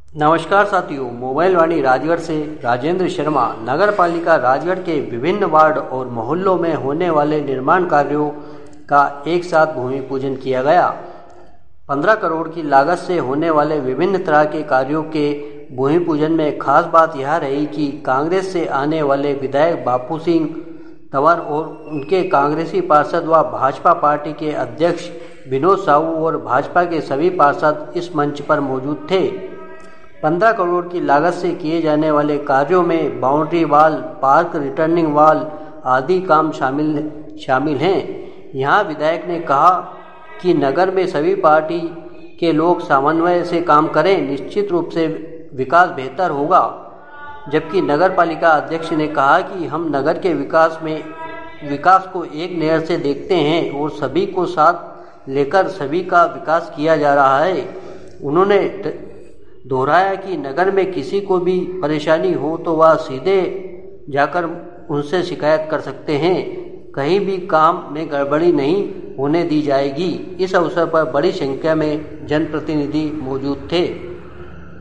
नमस्कार साथियों, मोबाइल वाणी राजगढ़ से राजेंद्र शर्मा। नगर पालिका राजगढ़ के विभिन्न वार्ड और मोहल्लों में होने वाले निर्माण कार्यों का एक साथ भूमि पूजन किया गया। 15 करोड़ की लागत से होने वाले विभिन्न तरह के कार्यों के भूमि पूजन में खास बात यह रही कि कांग्रेस से आने वाले विधायक बापू सिंह तंवर और उनके कांग्रेसी पार्षद व भाजपा पार्टी के अध्यक्ष विनोद साहू और भाजपा के सभी पार्षद इस मंच पर मौजूद थे। 15 करोड़ की लागत से किए जाने वाले कार्यों में boundary wall, park returning wall आदि काम शामिल हैं। यहाँ विधायक ने कहा कि नगर में सभी पार्टी के लोग समन्वय से काम करें, निश्चित रूप से विकास बेहतर होगा। जबकि नगर पालिका अध्यक्ष ने कहा कि हम नगर के विकास को एक नज़र से देखते हैं और सभी को साथ लेकर सभी का विकास किया जा रहा है। उन्होंने दोहराया कि नगर में किसी को भी परेशानी हो तो वह सीधे जाकर उनसे शिकायत कर सकते हैं। कहीं भी काम में गड़बड़ी नहीं होने दी जाएगी। इस अवसर पर बड़ी संख्या में जनप्रतिनिधि मौजूद थे।